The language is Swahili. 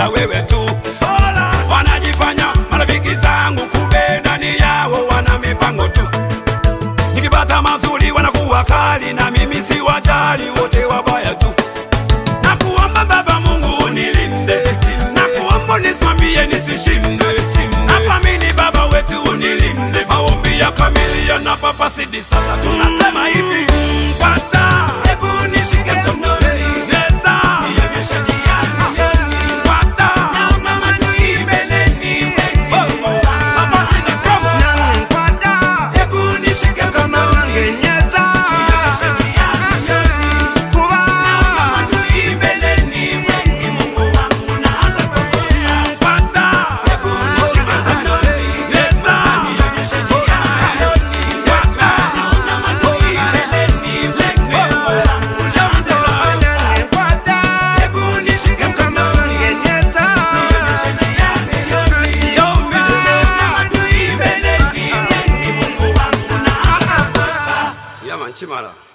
sasa wewe tu. Wanajifanya marafiki zangu, kumbe ndani yao wana mipango tu. Nikipata mazuri wanakuwa kali, na mimi si wajali, wote wabaya tu. Nakuomba Baba Mungu unilinde, nakuomba nisimamie nisishinde. Nakuamini Baba wetu unilinde, maombi ya Kamilia na Papa Sidi. Sasa tunasema hivi, Pata, hebu nishike mkononi, neza nionyeshe njia. Pata, naona maadui mbeleni, Papa Sidi come. Pata, hebu nishike mkononi, neza nionyeshe njia. Naona maadui mbeleni, Mungu wangu naanza kufunga. Pata, hebu nishike mkononi, neza nionyeshe njia. Naona maadui mbeleni, Mungu wangu naanza kufunga. Pata, hebu nishike mkononi, neza nionyeshe njia. Naona maadui mbeleni, Mungu wangu naanza kufunga. Yaman Chimala.